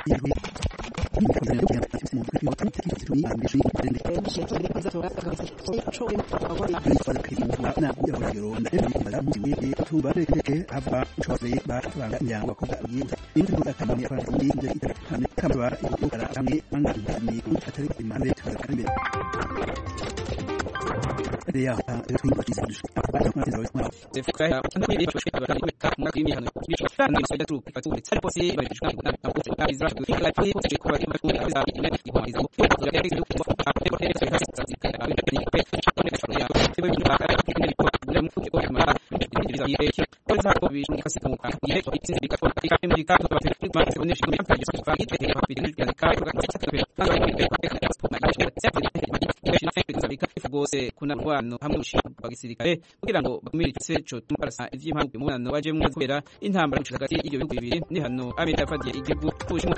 rwose kuna rwano hamwe n'ushinzwe gisirikare kugira ngo bakumire igiseco tumarasa ivy'impamvu mu mwana waje mu kubera intambara mu hagati y'ibyo bihugu bibiri ni hano Amerika yafadiye igihugu cy'Ubushinwa.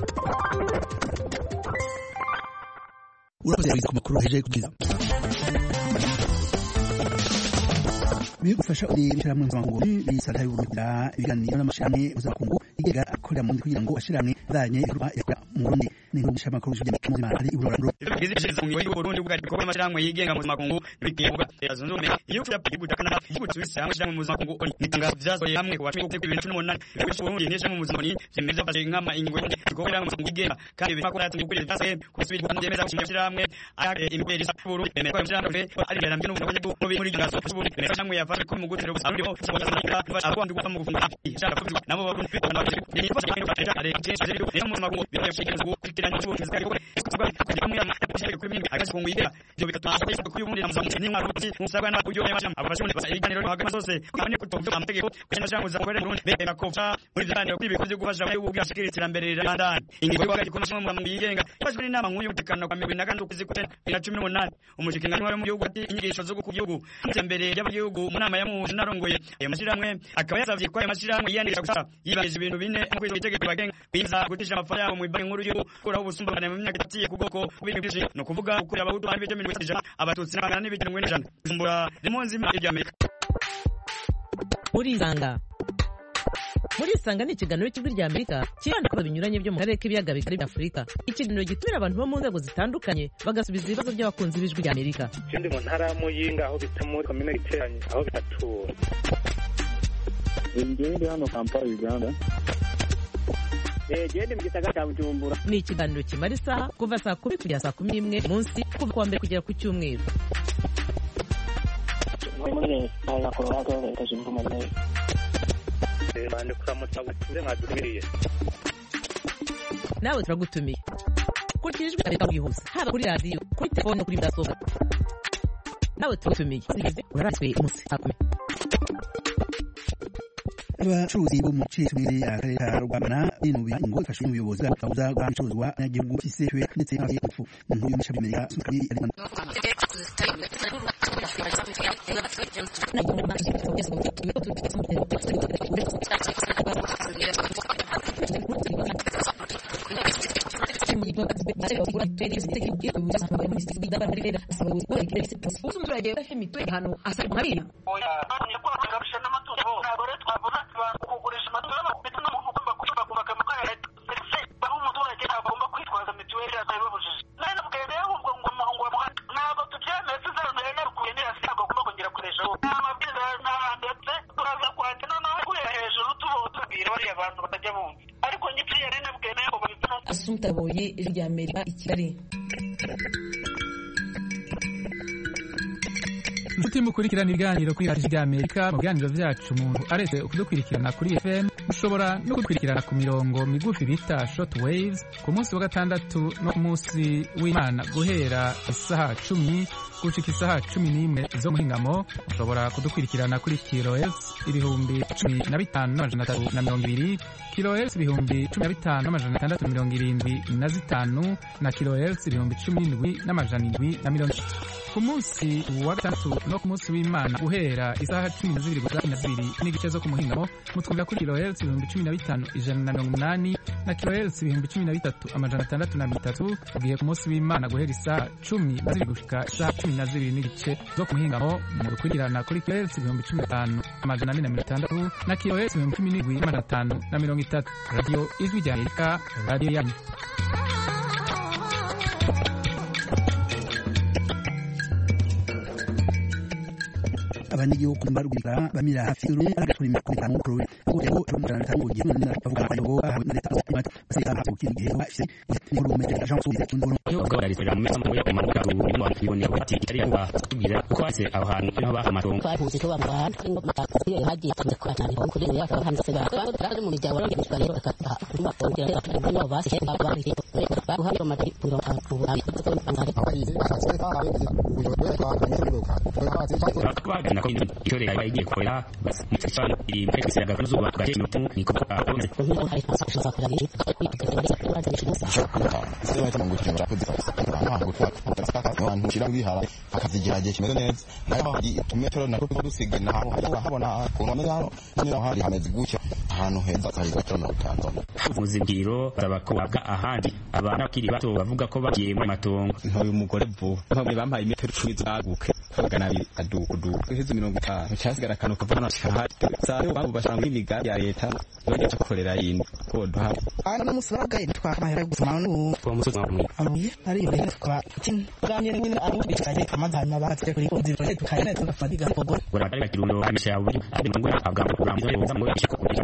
Urakoze ku makuru heje kugira bigufasha uri mu nzango bisata y'urugura ibiganiro n'amashami uzakungu igega akorera mu kugira ngo ashiramwe zanye ibikorwa yakora mu Burundi n'ingumisha makuru y'uje mu zima ari uburaro bizishiriza mu gihugu Burundi bw'ariko amashiramwe yigenga mu makungu bikivuga yazunzume iyo cyapigutaka na igutsuisa amashiramwe mu makungu nitanga vyazoye hamwe kwa 2018 Burundi nishe mu muzimoni zemeza bashinga ingo bikorera mu makungu yigenga kandi bikakora yatunguye byase kusubira kwandemeza gushiramwe aya imiberi Burundi bemeko amashiramwe ari garamye no mu muri gaso Burundi amashiramwe yafashe ko mu gutero busaruri ho abandi gufata mu gufunga ishaka kuvuga nabo Burundi abantu ni fasa kandi batera ari cyese rero mu makungu birashikira kugira ngo cyose ko kugira mu kuri mingi agazi kongwidera byo bikatuma ko y'ubundi namuzamu ni mwaruti musabwa na kujyo y'amashamba abashobora basa ibiganiro hagama zose kandi kutovyo amategeko kugenda cyangwa za kubera Burundi bebe nakofta muri byane kwibikoze gufasha mu bwashikira iterambere rirandana ingingo y'ubagaje ko mu makungu yigenga kwazwe n'inama nk'uyu gutekana kwa 2018 umushikingano wari mu gihugu ati inyigisho zo gukugihugu iterambere y'abagihugu mu nama ya mu narongoye ayo mashiramwe akaba yasavye ko ayo mashiramwe yandika gusa yibagije ibintu bine mu itegeko bagenga biza gutisha amafaranga mu banki nkuru y'u kuraho ubusumbane mu myaka itatiye kugoko kubintu no kuvuga ukuri abahutu bari bije miliyoni ijana abatutsi n'abangana n'ibijana mu ijana zumbura rimonzi y'Amerika muri isanga ni ikiganiro cy'ijwi rya Amerika kibanda ku binyuranye byo mu karere k'ibiyaga bigari bya Afurika. Ikiganiro gitumira abantu bo mu nzego zitandukanye bagasubiza ibibazo by'abakunzi b'ijwi rya Amerika. Ikindi mu ntara ya Muyinga aho bita muri komine Giteranyi aho bitatura. Ingende hano Kampala Uganda. Gende mu gisagara cya Bujumbura. Ni ikiganiro kimara isaha kuva saa 10 kugera saa 11 munsi kuva kuwa mbere kugera ku cyumweru. Muri leta ya Colorado leta zunze ubumwe za Amerika. Bande kuramutsa gutuze mwadumiriye. Nawe turagutumiye. Kurikira ijwi Amerika bwihuse haba kuri radio kuri telefone kuri mudasobwa. Nawe turagutumiye. Uraraswe umunsi akome. abacuruzi bo mu cicumire akarere ka Rwamana binubiye ingo ifashe n'ubuyobozi bw'abaza bw'abacuruzwa n'agihugu cy'isefwe ndetse n'abaye kufu inkuru y'umushabi Amerika sukari ari kugurisha amatungo y'amakuru n'umuntu ugomba kubaka amakarere ndetse aho umuturage agomba kwitwaza mituweli atabibujije nane bwende ahubwo ngo ntabwo tubyemeye tuzarumire narukuye nirasi ntabwo agomba kongera kuresha amabwiriza ndetse turaza kwandika noneho kuya hejuru tubabwira bariya bantu batajya bumva ariko nyiciye nane bwende ngo babituma Assumpta Boye rya Amerika i Kigali. Inshuti mukurikirana ibiganiro kuri Radio Amerika mu biganiro vyacu umuntu aretse kudukurikirana kuri FM ushobora no kudukurikirana ku mirongo migufi bita short waves ku munsi wa gatandatu no ku munsi w'Imana guhera isaha 10 gushika isaha 11 zo muhingamo ushobora kudukurikirana kuri kilohertz 15,320 kilohertz 15,675 na kilohertz 17,770 ku munsi wa gatandatu no ku munsi w'Imana guhera isaha 12 gusa 12 n'igice zo ku muhingamo mutwumvira kuri kilohertz 15,180 na kilohertz 13,630 ugiye ku munsi w'Imana guhera isaha 10 gushika isaha 12 n'igice zo ku muhingamo mu gukurikirana kuri kilohertz 15,460 na kilohertz 17,530. Radio Ijwi rya Amerika, radio yanyu. abanyagihugu barugurira bamira hafi y'urume agatura imikoro mukuru kuko rumurana tango gihe none bavuga ayo aho na leta z'imata basita hapo kiri gihe bafise inkuru mu meta Jean Soubise kindoro ubwo bararifera mu mesa mu ya kumanuka mu ibone ko ati itari yangwa tugira uko ase aho hantu niho bahamatongo twahuze ko bambaha ngo matasiye hagiye kuza kwatana ko kuri ya hanze se ba kandi mu mijya waro ngishwa rero akata kuba kongera no basi bari baruhari mu mati puro uburayi bakabagana ko itore yagiye korera mutfano iri mpekisiraga kuzuba gaje mutu niko akomeze abantu kirabihara akazigeraje kimeze neza nayo imetero nako dusigana habona kuntu naho nyira hari hameze gucya ahantu heza kari gatona utanzana muzingiro babakobwa ahandi abana kiri bato bavuga ko bagiye mu matongo ntoye umugore vuba bamwe bampaye imetero 10 zaguke bagana adudu heze 50 cyasigara kanu kavana cyahati sayo babo bashanga imigambi ya leta bajya gukorera yindi ko duha ana musuraga twakahera gusoma no kwa musozi mwamwe amuye ari ibintu tukaba ganye nyine ari bikaje kamadana bahatse kuri ko zifate tukayana tugafadiga kogo barabari kirundo amisha ubu ari ngo agambo kuramza neza ngo ishiko kuri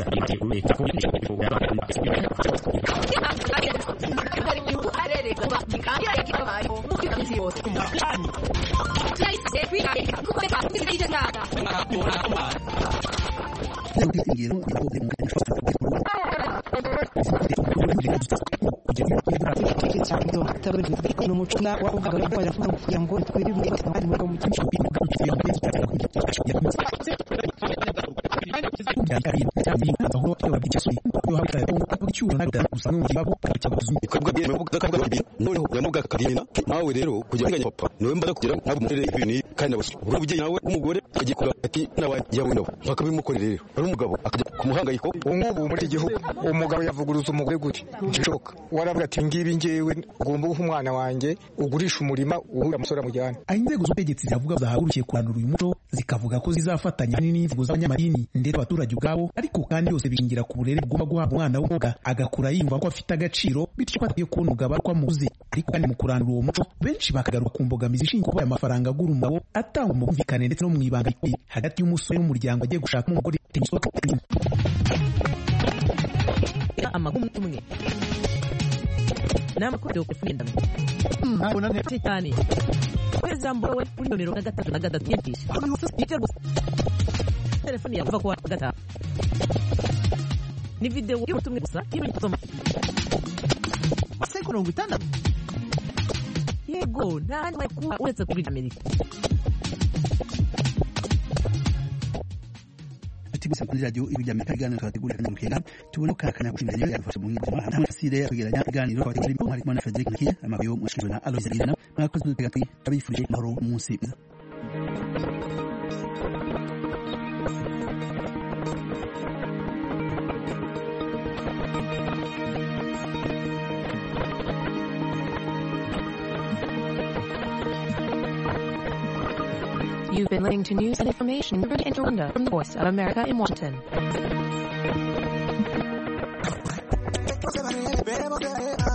nawe rero kujya papa niwe mbaza kugira ntabwo murere ibintu kandi urubye nawe umugore agikora ati nawe yawe nawe bakabimukorera rero ari umugabo akajya kumuhangayiko ubu muri igihugu umugabo yavuguruza umugore gute gishoka waravuga ati ngibi ngewe ugomba guha umwana wanjye ugurisha umurima uhura musora mujyana inzego z'ubutegetsi zavuga zahagurukiye kuranura uyu muco zikavuga ko zizafatanya n'inzego z'abanyamadini ndetse abaturage ubwabo ariko kandi yose bishingira ku burere bugomba guhabwa umwana w'umukobwa agakura yumva ko afite agaciro bityo ko atakwiye kubona umugabo ko amuzi ariko kandi mu kuranura uwo muco benshi bakagaruka ku mbogamizi ishingiye kuba aya mafaranga agura umugabo atangwa mu bumvikane ndetse no mu ibanga hagati y'umusore n'umuryango agiye gushaka umugore amagumu tumwe namakuru yo kufunda abona nti cyane kweza mbowe kuri nomero 3 yintisha telefoni yavuga ko gatatu ni video y'ubutumwe gusa ibi kusoma maseko 60 yego nani kuba uretse kuri Amerika tibisa kuri radio Ijwi rya Amerika igana twategura kandi rukenda tubone kakana kushimira yafashe mu ngiro nta fasire kugeranya iganiro twategura mu harimo na Frederick Nkiye amabiyo mushikirwa na Aloise Girana mwakoze tugatwi abifurije mahoro umunsi You've been listening to news and information in Rwanda from the Voice of America in Washington.